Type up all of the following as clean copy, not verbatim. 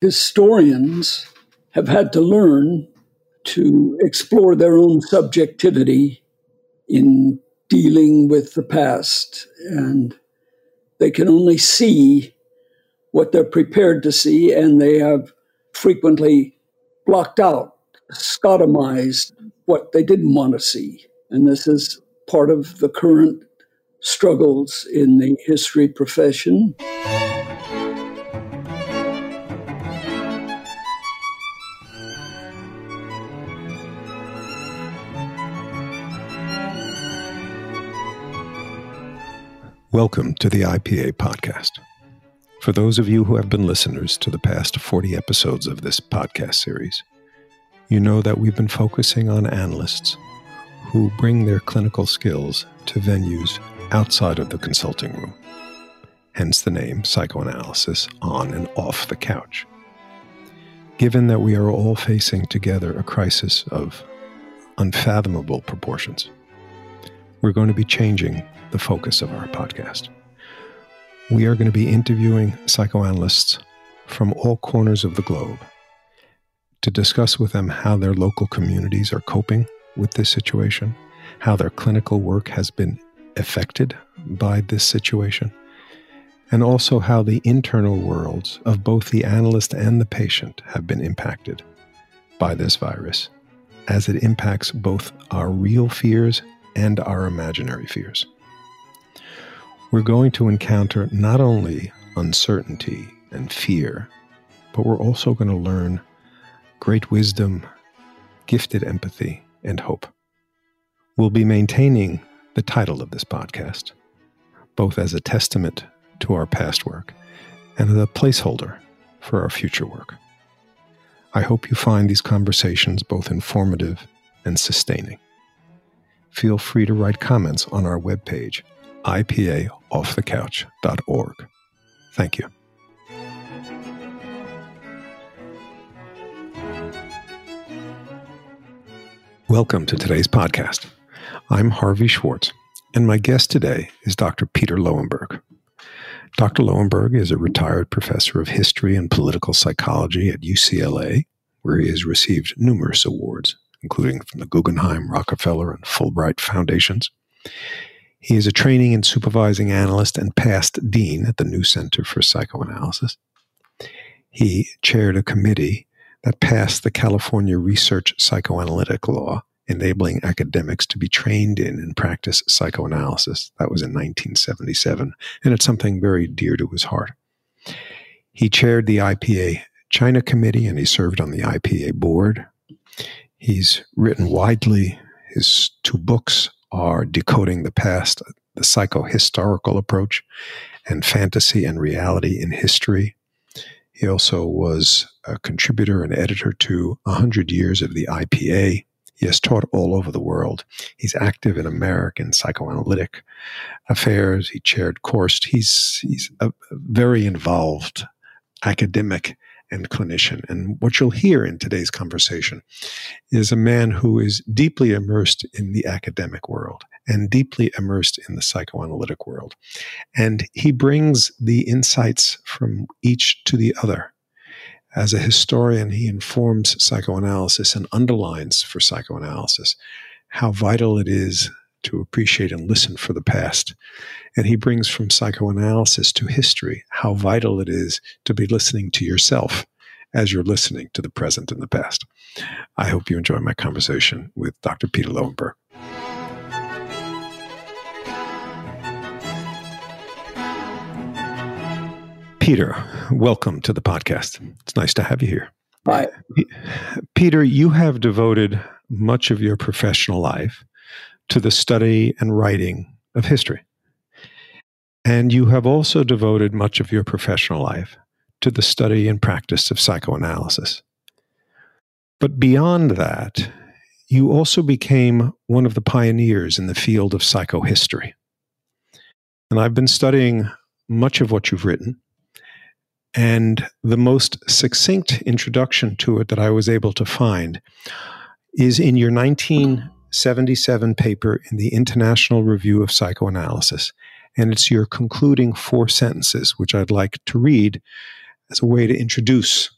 historians have had to learn to explore their own subjectivity in dealing with the past. And they can only see what they're prepared to see, and they have frequently blocked out, scotomized what they didn't want to see. And this is part of the current struggles in the history profession. Welcome to the IPA podcast. For those of you who have been listeners to the past 40 episodes of this podcast series, you know that we've been focusing on analysts who bring their clinical skills to venues outside of the consulting room, hence the name Psychoanalysis on and off the couch. Given that we are all facing together a crisis of unfathomable proportions, we're going to be changing the focus of our podcast. We are going to be interviewing psychoanalysts from all corners of the globe to discuss with them how their local communities are coping with this situation, how their clinical work has been affected by this situation, and also how the internal worlds of both the analyst and the patient have been impacted by this virus, as it impacts both our real fears and our imaginary fears. We're going to encounter not only uncertainty and fear, but we're also going to learn great wisdom, gifted empathy, and hope. We'll be maintaining the title of this podcast, both as a testament to our past work and as a placeholder for our future work. I hope you find these conversations both informative and sustaining. Feel free to write comments on our webpage, ipaoffthecouch.org. Thank you. Welcome to today's podcast. I'm Harvey Schwartz, and my guest today is Dr. Peter Lowenberg. Dr. Lowenberg is a retired professor of history and political psychology at UCLA, where he has received numerous awards, including from the Guggenheim, Rockefeller, and Fulbright Foundations. He is a training and supervising analyst and past dean at the New Center for Psychoanalysis. He chaired a committee that passed the California Research Psychoanalytic Law, enabling academics to be trained in and practice psychoanalysis. That was in 1977, and it's something very dear to his heart. He chaired the IPA China Committee, and he served on the IPA board. He's written widely. His two books are Decoding the Past, the Psychohistorical Approach, and Fantasy and Reality in History. He also was a contributor and editor to 100 Years of the IPA. He has taught all over the world. He's active in American psychoanalytic affairs. He chaired courses. He's a very involved academic and clinician. And what you'll hear in today's conversation is a man who is deeply immersed in the academic world and deeply immersed in the psychoanalytic world. And he brings the insights from each to the other. As a historian, he informs psychoanalysis and underlines for psychoanalysis how vital it is to appreciate and listen for the past. And he brings from psychoanalysis to history how vital it is to be listening to yourself as you're listening to the present and the past. I hope you enjoy my conversation with Dr. Peter Lowenberg. Peter, welcome to the podcast. It's nice to have you here. Hi. Peter, you have devoted much of your professional life to the study and writing of history. And you have also devoted much of your professional life to the study and practice of psychoanalysis. But beyond that, you also became one of the pioneers in the field of psychohistory. And I've been studying much of what you've written, and the most succinct introduction to it that I was able to find is in your 1977 paper in the International Review of Psychoanalysis. And it's your concluding 4 sentences, which I'd like to read as a way to introduce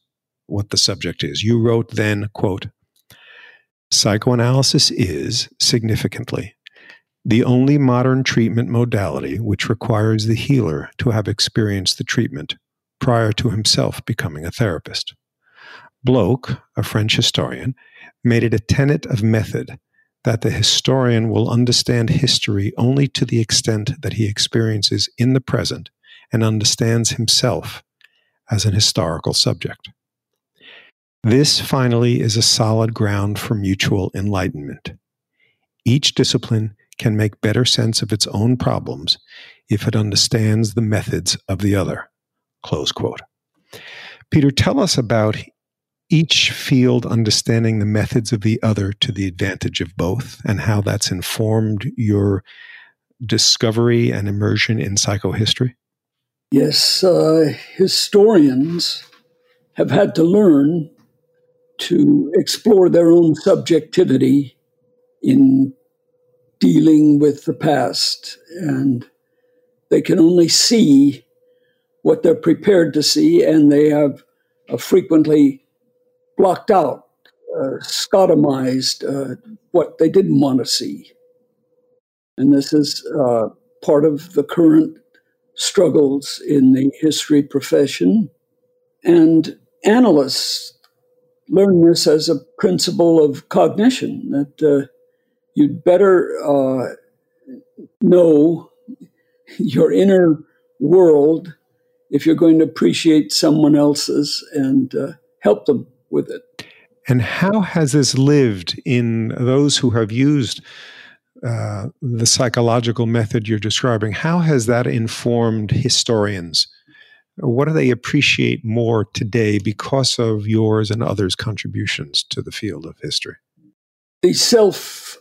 what the subject is. You wrote then, quote, "Psychoanalysis is, significantly, the only modern treatment modality which requires the healer to have experienced the treatment prior to himself becoming a therapist. Bloch, a French historian, made it a tenet of method that the historian will understand history only to the extent that he experiences in the present and understands himself as an historical subject. This, finally, is a solid ground for mutual enlightenment. Each discipline can make better sense of its own problems if it understands the methods of the other." Close quote. Peter, tell us about each field understanding the methods of the other to the advantage of both, and how that's informed your discovery and immersion in psychohistory. Yes, historians have had to learn to explore their own subjectivity in dealing with the past, and they can only see what they're prepared to see, and they have frequently blocked out, scotomized what they didn't want to see. And this is part of the current struggles in the history profession. And analysts learn this as a principle of cognition, that you'd better know your inner world if you're going to appreciate someone else's and help them with it. And how has this lived in those who have used the psychological method you're describing? How has that informed historians? What do they appreciate more today because of yours and others' contributions to the field of history? The self,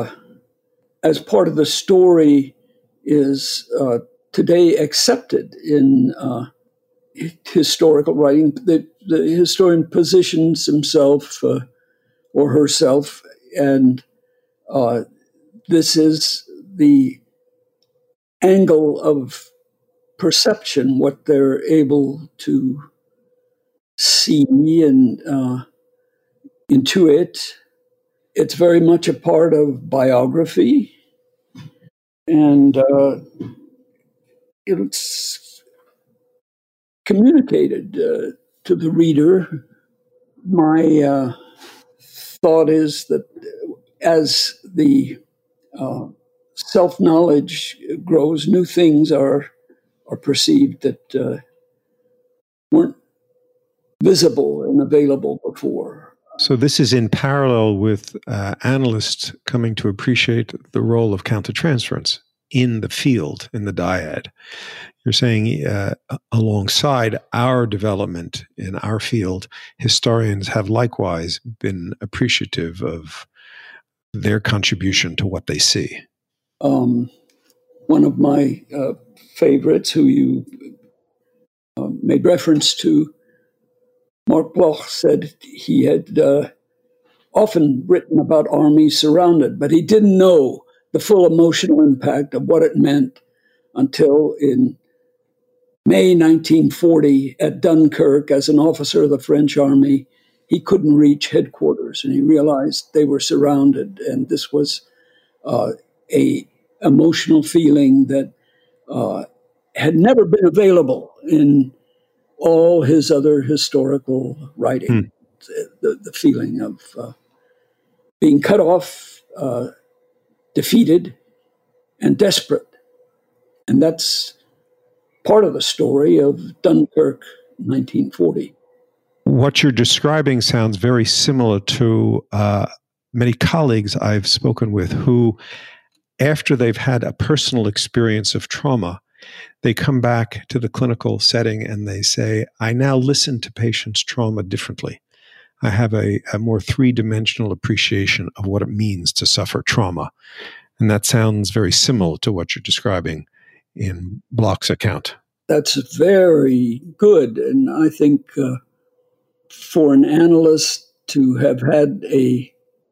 as part of the story, is today accepted in historical writing. The historian positions himself or herself, and this is the angle of perception, what they're able to see and intuit. It's very much a part of biography, and it's communicated to the reader. My thought is that as the self-knowledge grows, new things are perceived that weren't visible and available before. So this is in parallel with analysts coming to appreciate the role of countertransference in the field, in the dyad. You're saying alongside our development in our field, historians have likewise been appreciative of their contribution to what they see. One of my favorites, who you made reference to, Mark Bloch, said he had often written about armies surrounded, but he didn't know the full emotional impact of what it meant until in May 1940 at Dunkirk, as an officer of the French army, he couldn't reach headquarters, and he realized they were surrounded, and this was a emotional feeling that had never been available in all his other historical writing. The feeling of being cut off, defeated, and desperate. And that's part of the story of Dunkirk, 1940. What you're describing sounds very similar to many colleagues I've spoken with who, after they've had a personal experience of trauma, they come back to the clinical setting and they say, I now listen to patients' trauma differently. I have a more three-dimensional appreciation of what it means to suffer trauma. And that sounds very similar to what you're describing in Bloch's account. That's very good. And I think for an analyst to have had a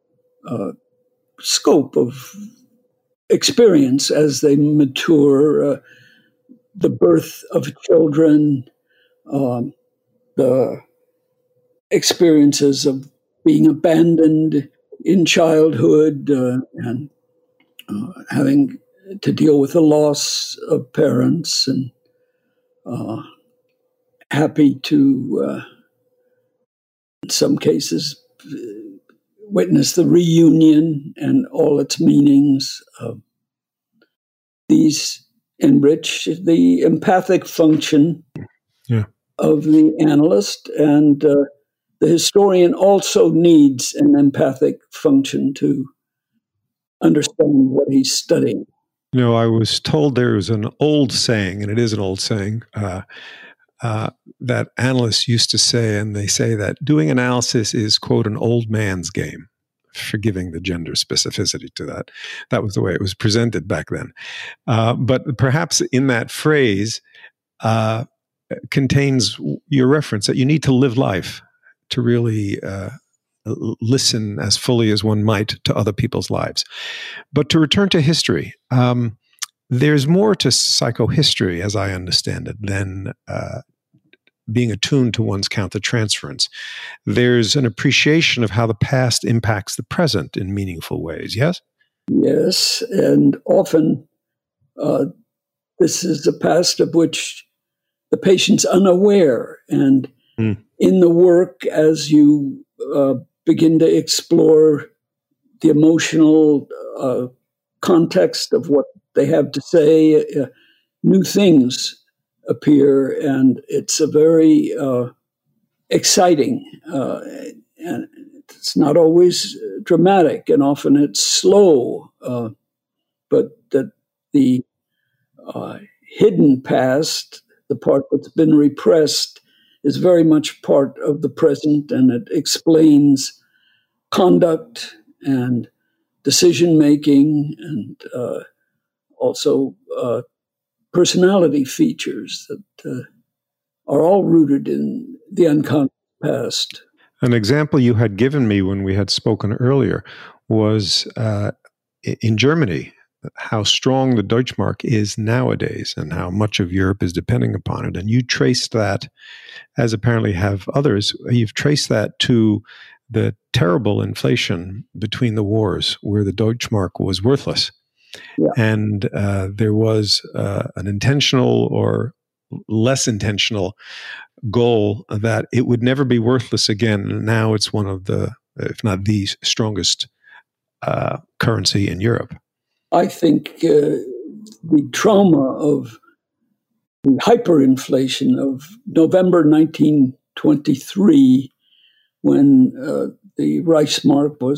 scope of experience as they mature, the birth of children, the experiences of being abandoned in childhood and having to deal with the loss of parents, and happy to, in some cases, witness the reunion and all its meanings. These enrich the empathic function of the analyst, and the historian also needs an empathic function to understand what he's studying. You know, I was told there was an old saying, and it is an old saying, that analysts used to say, and they say that doing analysis is, quote, an old man's game, forgiving the gender specificity to that. That was the way it was presented back then. But perhaps in that phrase contains your reference that you need to live life to really listen as fully as one might to other people's lives. But to return to history, there's more to psychohistory, as I understand it, than being attuned to one's countertransference. There's an appreciation of how the past impacts the present in meaningful ways, yes? Yes, and often this is a past of which the patient's unaware. And in the work, as you begin to explore the emotional context of what they have to say, new things appear, and it's a very exciting, and it's not always dramatic, and often it's slow, but that the hidden past, the part that's been repressed, is very much part of the present, and it explains conduct and decision-making, and also personality features that are all rooted in the unconscious past. An example you had given me when we had spoken earlier was in Germany, how strong the Deutschmark is nowadays and how much of Europe is depending upon it. And you traced that, as apparently have others, you've traced that to the terrible inflation between the wars where the Deutschmark was worthless. Yeah. And there was an intentional or less intentional goal that it would never be worthless again. And now it's one of the, if not the strongest currency in Europe. I think the trauma of the hyperinflation of November 1923, when the Reichsmark was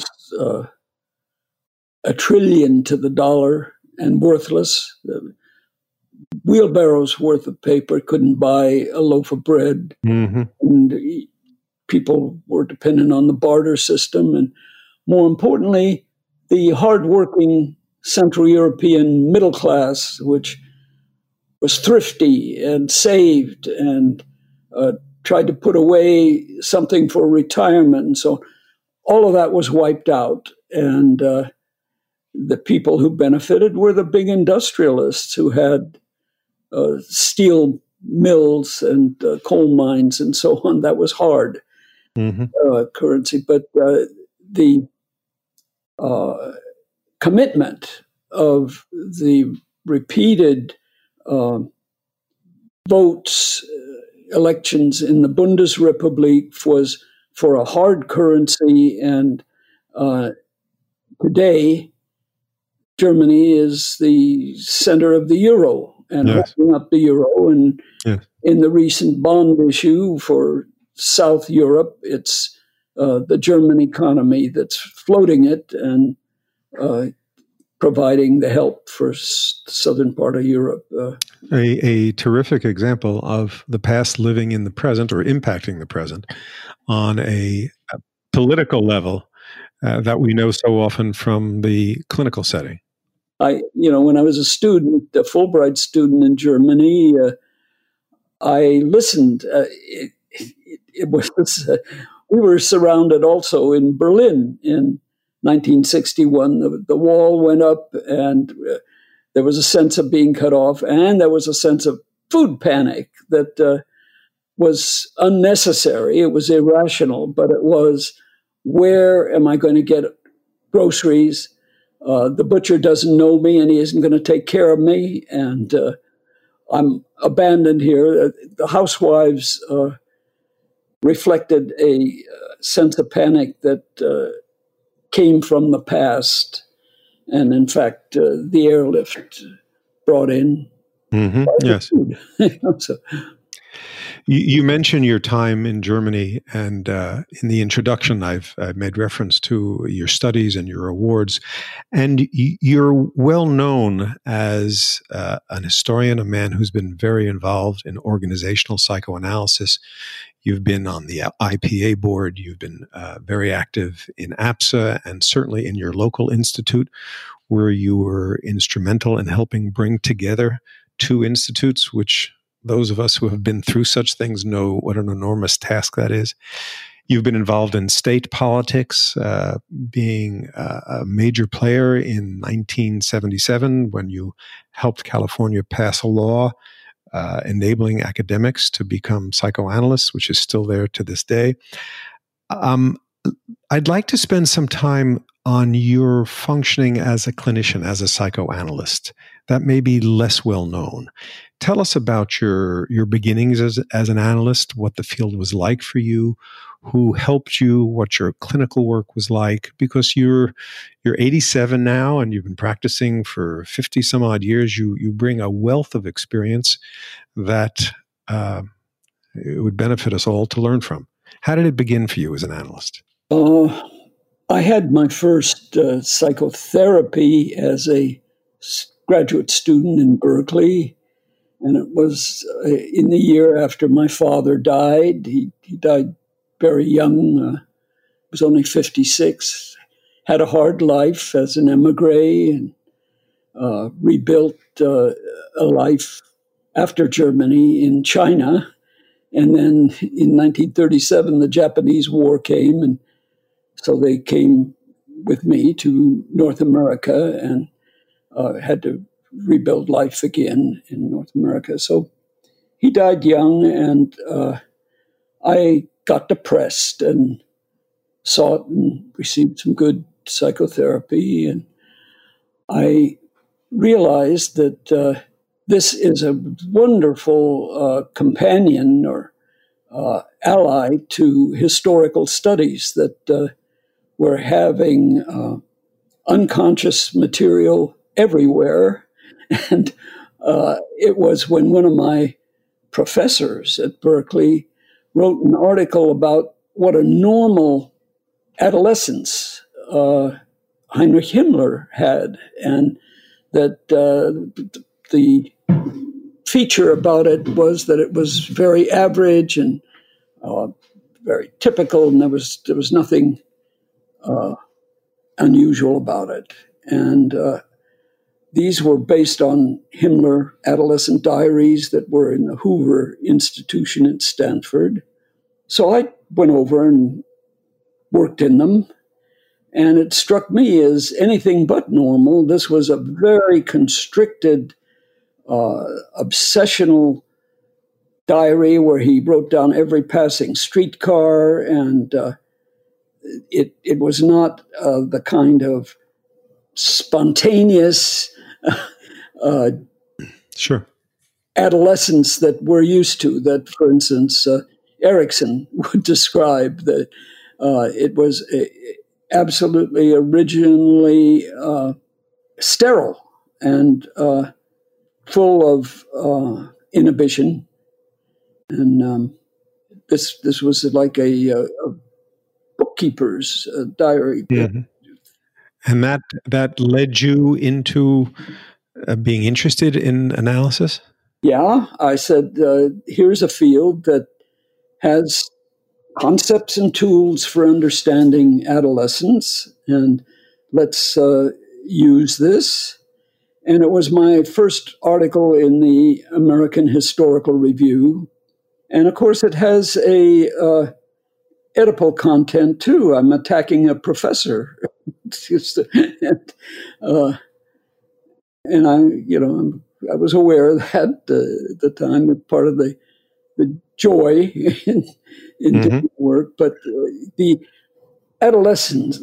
$1 trillion to the dollar and worthless. Wheelbarrows worth of paper couldn't buy a loaf of bread. Mm-hmm. And people were dependent on the barter system. And more importantly, the hardworking Central European middle class, which was thrifty and saved and tried to put away something for retirement. And so all of that was wiped out. And the people who benefited were the big industrialists who had steel mills and coal mines and so on. That was hard currency. But the commitment of the repeated votes, elections in the Bundesrepublik was for a hard currency. And today, Germany is the center of the euro and holding up the euro. And in the recent bond issue for South Europe, it's the German economy that's floating it and providing the help for the southern part of Europe. A terrific example of the past living in the present or impacting the present on a political level that we know so often from the clinical setting. When I was a student, a Fulbright student in Germany, I listened. It was we were surrounded also in Berlin in 1961. The wall went up, and there was a sense of being cut off, and there was a sense of food panic that was unnecessary. It was irrational, but it was, where am I going to get groceries? The butcher doesn't know me and he isn't going to take care of me. And I'm abandoned here. The housewives reflected a sense of panic that came from the past. And in fact, the airlift brought in yes. food. So, you mentioned your time in Germany, and in the introduction, I've made reference to your studies and your awards. And you're well known as an historian, a man who's been very involved in organizational psychoanalysis. You've been on the IPA board. You've been very active in APSA and certainly in your local institute, where you were instrumental in helping bring together two institutes, which those of us who have been through such things know what an enormous task that is. You've been involved in state politics, being a major player in 1977 when you helped California pass a law enabling academics to become psychoanalysts, which is still there to this day. I'd like to spend some time on your functioning as a clinician, as a psychoanalyst. That may be less well known. Tell us about your beginnings as an analyst, what the field was like for you, who helped you, what your clinical work was like, because you're 87 now and you've been practicing for 50 some odd years. You bring a wealth of experience that it would benefit us all to learn from. How did it begin for you as an analyst? I had my first psychotherapy as a graduate student in Berkeley, and it was in the year after my father died. He died very young, was only 56, had a hard life as an emigre, and rebuilt a life after Germany in China. And then in 1937, the Japanese War came, and so they came with me to North America and had to rebuild life again in North America. So he died young, and I got depressed and sought and received some good psychotherapy. And I realized that this is a wonderful companion or ally to historical studies, that we're having unconscious material everywhere. And it was when one of my professors at Berkeley wrote an article about what a normal adolescence Heinrich Himmler had, and that the feature about it was that it was very average and very typical, and there was nothing unusual about it. And these were based on Himmler adolescent diaries that were in the Hoover Institution at Stanford. So I went over and worked in them, and it struck me as anything but normal. This was a very constricted, obsessional diary where he wrote down every passing streetcar, and it was not the kind of spontaneous sure adolescence that we're used to, that, for instance, Erickson would describe, that it was absolutely originally sterile and full of inhibition. And this was like a bookkeeper's diary. Mm-hmm. And that led you into being interested in analysis? Yeah, I said, here's a field that has concepts and tools for understanding adolescence, and let's use this. And it was my first article in the American Historical Review. And of course, it has a Oedipal content too. I'm attacking a professor. And I was aware of that at the time. Part of the joy in doing work, but the adolescence,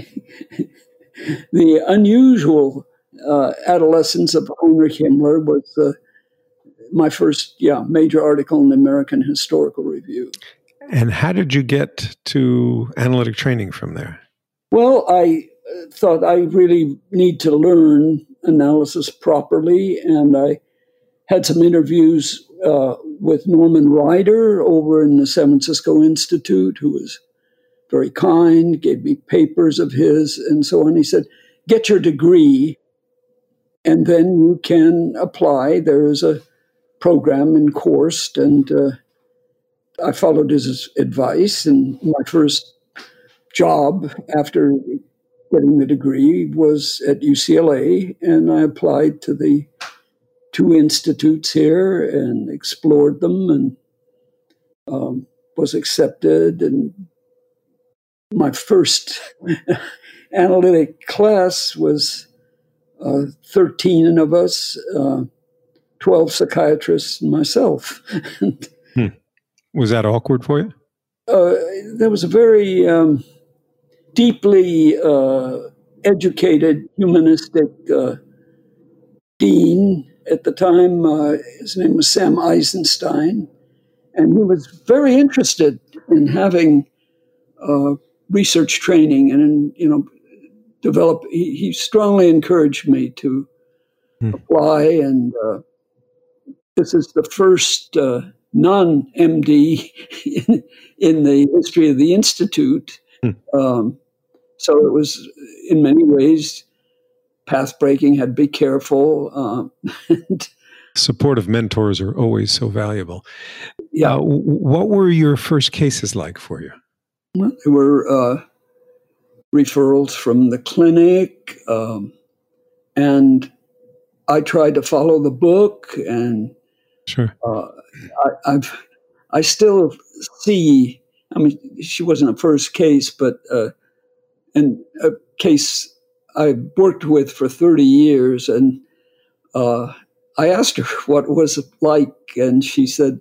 the unusual adolescence of Heinrich Himmler was my first major article in the American Historical Review. And how did you get to analytic training from there? Well, I thought I really need to learn analysis properly, and I had some interviews with Norman Ryder over in the San Francisco Institute, who was very kind, gave me papers of his and so on. He said, get your degree, and then you can apply. There is a program in Korst, and I followed his advice, and my first job after getting the degree was at UCLA, and I applied to the 2 institutes here and explored them, and was accepted. And my first analytic class was 13 of us, 12 psychiatrists, and myself. Was that awkward for you? There was a very deeply educated humanistic dean at the time. His name was Sam Eisenstein, and he was very interested in having research training and develop. He strongly encouraged me to apply, and this is the first non-MD in the history of the Institute. So it was, in many ways, path-breaking, had to be careful. Supportive mentors are always so valuable. Yeah. What were your first cases like for you? Well, there were referrals from the clinic, and I tried to follow the book, and sure. I still see. I mean, she wasn't a first case, but and a case I worked with for 30 years, and I asked her what it was like, and she said,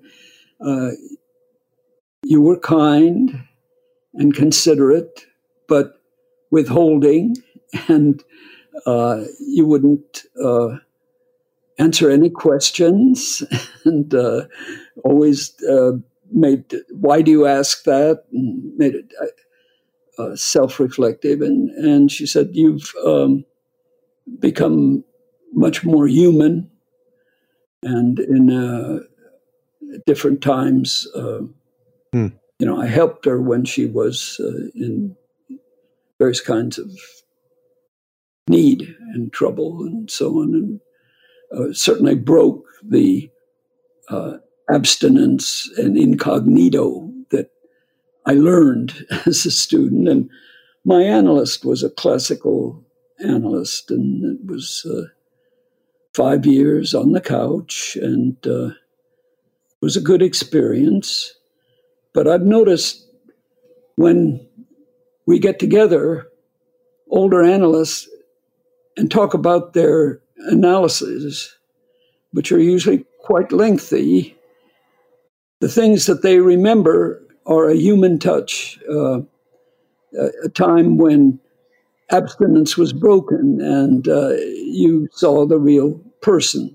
"You were kind and considerate, but withholding, and you wouldn't answer any questions, and always made, why do you ask that?" And made it self-reflective. And she said, "You've become much more human, and in different times, I helped her when she was in various kinds of need and trouble and so on, and certainly broke the abstinence and incognito that I learned as a student." And my analyst was a classical analyst, and it was 5 years on the couch, and it was a good experience. But I've noticed when we get together, older analysts, and talk about their analyses, which are usually quite lengthy, the things that they remember are a human touch, a time when abstinence was broken and you saw the real person.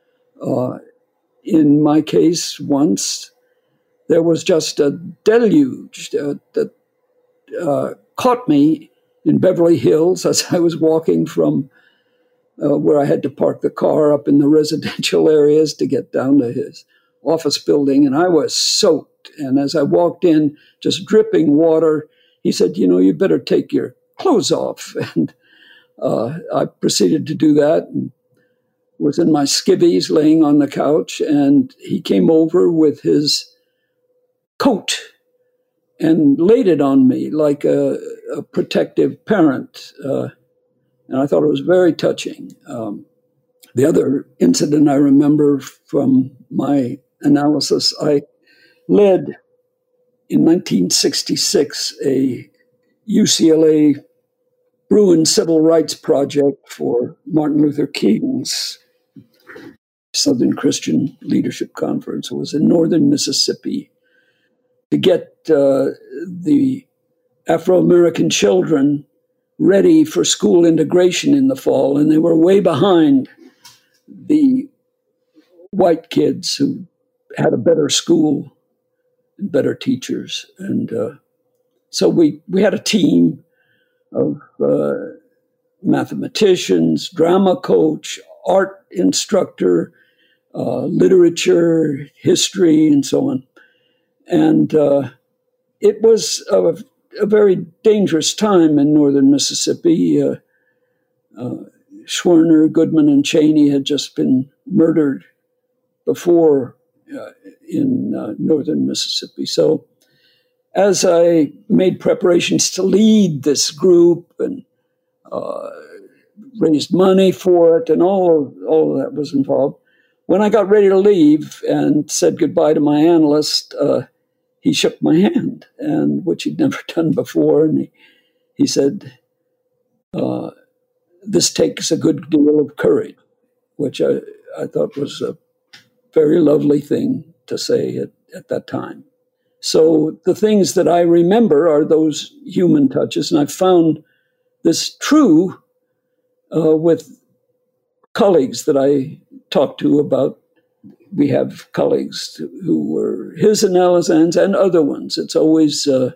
In my case, once, there was just a deluge that caught me in Beverly Hills as I was walking from where I had to park the car up in the residential areas to get down to his office building, and I was soaked. And as I walked in, just dripping water, he said, "You better take your clothes off." And I proceeded to do that, and was in my skivvies laying on the couch, and he came over with his coat and laid it on me like a protective parent. And I thought it was very touching. The other incident I remember from my analysis, I led in 1966 a UCLA Bruin Civil Rights Project for Martin Luther King's Southern Christian Leadership Conference. It was in northern Mississippi, to get the Afro-American children ready for school integration in the fall, and they were way behind the white kids who had a better school and better teachers. And so we had a team of mathematicians, drama coach, art instructor, literature, history, and so on. And it was a very dangerous time in northern Mississippi. Schwerner, Goodman, and Cheney had just been murdered before in northern Mississippi. So as I made preparations to lead this group and raised money for it, and all of that was involved, when I got ready to leave and said goodbye to my analyst, he shook my hand, and which he'd never done before. And he said, this takes a good deal of courage, which I thought was a very lovely thing to say at that time. So the things that I remember are those human touches. And I found this true with colleagues that I talked to about. We have colleagues who were his and Alazan's and other ones. It's always a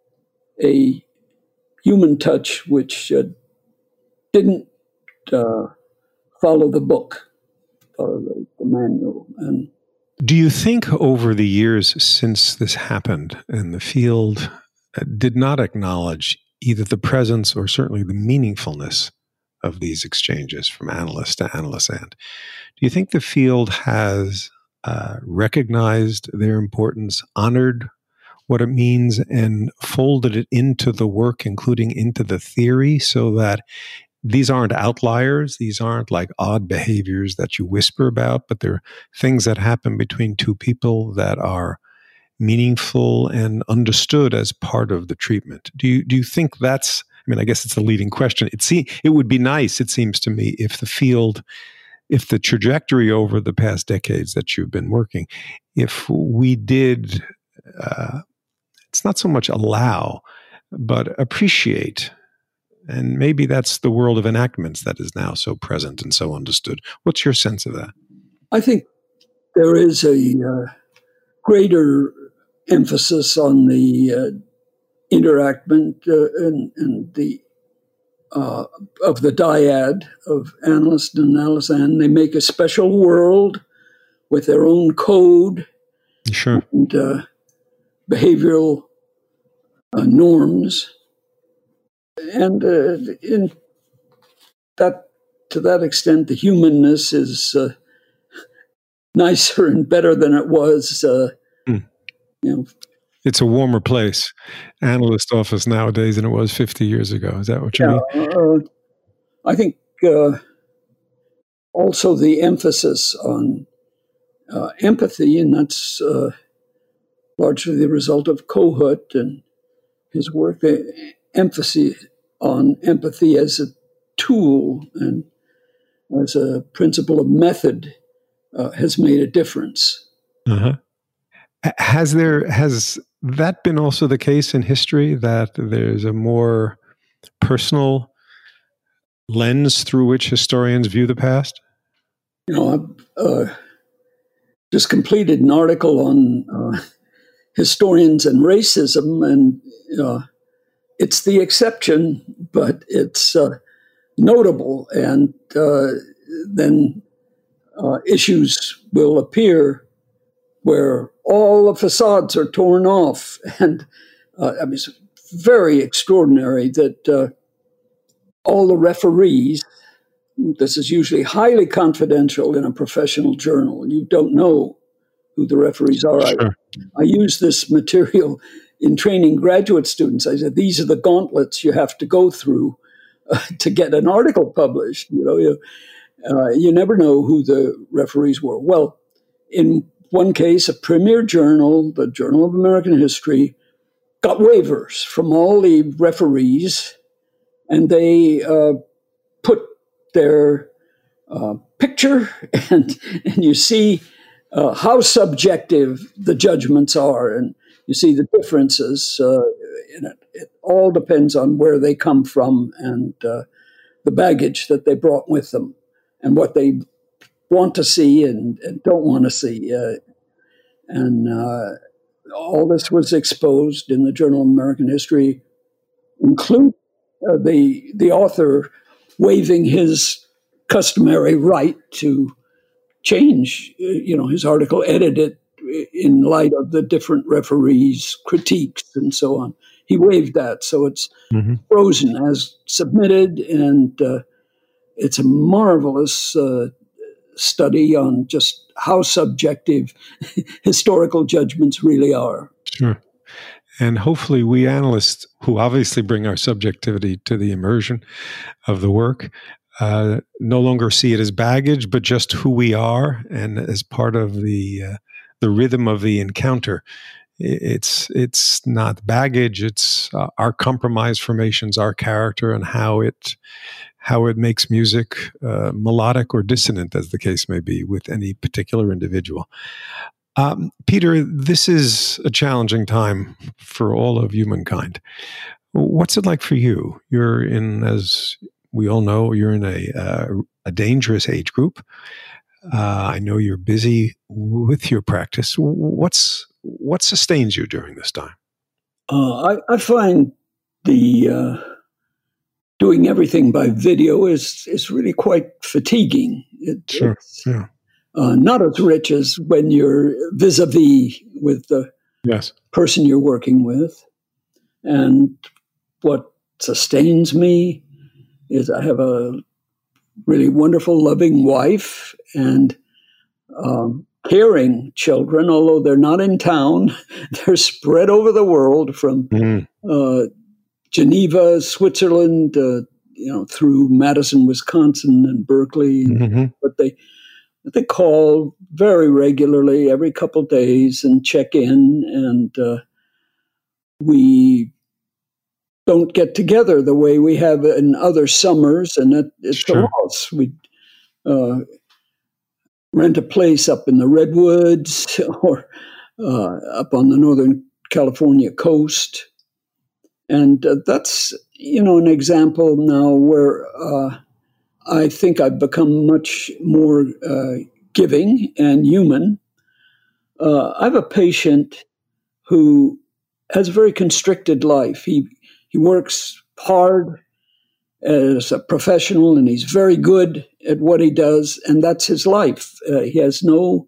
human touch which didn't follow the book, follow the manual. And do you think over the years since this happened and the field did not acknowledge either the presence or certainly the meaningfulness of these exchanges from analyst to Alazan, do you think the field has recognized their importance, honored what it means, and folded it into the work, including into the theory, so that these aren't outliers, these aren't like odd behaviors that you whisper about, but they're things that happen between two people that are meaningful and understood as part of the treatment? Do you think that's, I mean, I guess it's a leading question. It would be nice, it seems to me, if the field, if the trajectory over the past decades that you've been working, if we did, it's not so much allow, but appreciate. And maybe that's the world of enactments that is now so present and so understood. What's your sense of that? I think there is a greater emphasis on the interactment and the of the dyad of analyst and Alazan. They make a special world with their own code, sure, and behavioral norms. And in that, to that extent, the humanness is nicer and better than it was. You know, it's a warmer place, analyst office nowadays, than it was 50 years ago. Is that what you mean? I think also the emphasis on empathy, and that's largely the result of Kohut and his work. The emphasis on empathy as a tool and as a principle of method has made a difference. Uh-huh. Has that been also the case in history, that there's a more personal lens through which historians view the past? You know, I've just completed an article on historians and racism, and it's the exception, but it's notable. And then issues will appear where all the facades are torn off. And I mean, it's very extraordinary that all the referees, this is usually highly confidential in a professional journal. You don't know who the referees are. Sure. I use this material in training graduate students. I said, these are the gauntlets you have to go through to get an article published. You never know who the referees were. Well, in one case, a premier journal, the Journal of American History, got waivers from all the referees, and they put their picture, and you see how subjective the judgments are, and you see the differences in it. It all depends on where they come from and the baggage that they brought with them and what they want to see and don't want to see. And all this was exposed in the Journal of American History, including the author waiving his customary right to change, his article, edit it in light of the different referees' critiques and so on. He waived that, so it's frozen as submitted, and it's a marvelous study on just how subjective historical judgments really are. Sure. And hopefully we analysts, who obviously bring our subjectivity to the immersion of the work, no longer see it as baggage, but just who we are, and as part of the rhythm of the encounter. It's not baggage; it's our compromise formations, our character, and how it makes music melodic or dissonant, as the case may be, with any particular individual. Peter, this is a challenging time for all of humankind. What's it like for you? You're in, as we all know, you're in a dangerous age group. I know you're busy with your practice. What sustains you during this time? I find the doing everything by video is really quite fatiguing. Sure. Yeah. Not as rich as when you're vis-a-vis with the person you're working with. And what sustains me is I have a really wonderful, loving wife and caring children, although they're not in town. They're spread over the world from Geneva, Switzerland, through Madison, Wisconsin, and Berkeley. But they call very regularly, every couple of days, and check in. And we don't get together the way we have in other summers, and it's a loss. We rent a place up in the Redwoods or up on the Northern California coast. And that's, an example now where I think I've become much more giving and human. I have a patient who has a very constricted life. He works hard as a professional, and he's very good at what he does, and that's his life. He has no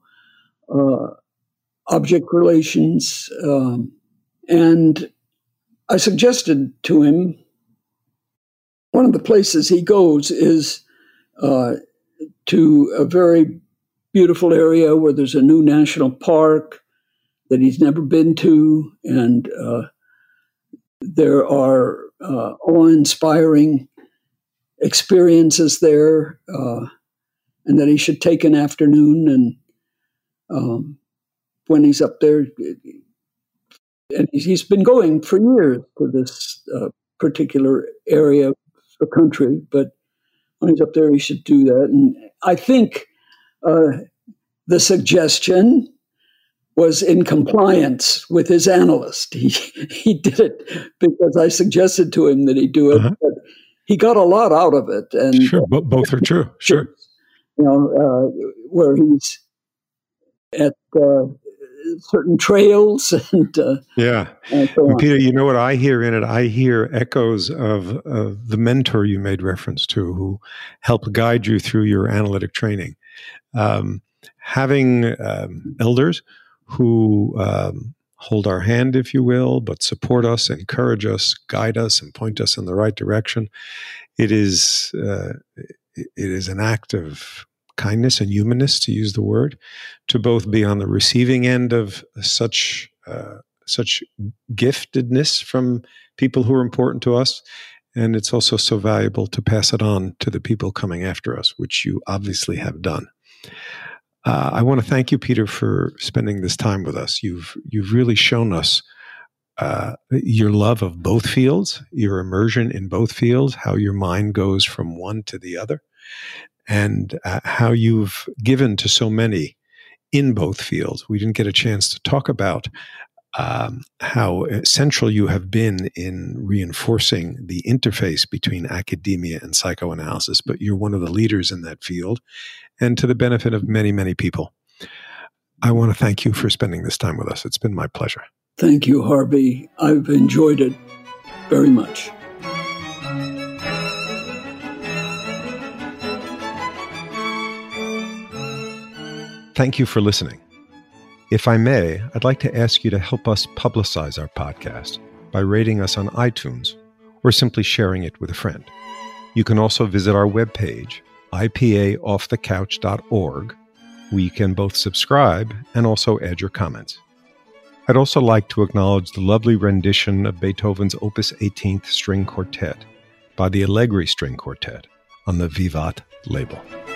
object relations. And I suggested to him, one of the places he goes is to a very beautiful area where there's a new national park that he's never been to, and there are awe-inspiring experiences there, and that he should take an afternoon. And when he's up there, and he's been going for years to this particular area of the country, but when he's up there, he should do that. And I think the suggestion was in compliance with his analyst. He did it because I suggested to him that he do it, but he got a lot out of it. And sure, both are true. Sure, where he's at certain trails and so on. Peter, you know what I hear in it? I hear echoes of the mentor you made reference to, who helped guide you through your analytic training. Having elders who hold our hand, if you will, but support us, encourage us, guide us, and point us in the right direction. It is an act of kindness and humanness, to use the word, to both be on the receiving end of such giftedness from people who are important to us. And it's also so valuable to pass it on to the people coming after us, which you obviously have done. I want to thank you, Peter, for spending this time with us. You've really shown us your love of both fields, your immersion in both fields, how your mind goes from one to the other. and how you've given to so many in both fields. We didn't get a chance to talk about how central you have been in reinforcing the interface between academia and psychoanalysis, but you're one of the leaders in that field, and to the benefit of many, many people. I want to thank you for spending this time with us. It's been my pleasure. Thank you, Harvey. I've enjoyed it very much. Thank you for listening. If I may, I'd like to ask you to help us publicize our podcast by rating us on iTunes or simply sharing it with a friend. You can also visit our webpage, ipaoffthecouch.org, where you can both subscribe and also add your comments. I'd also like to acknowledge the lovely rendition of Beethoven's Opus 18th String Quartet by the Allegri String Quartet on the Vivat label.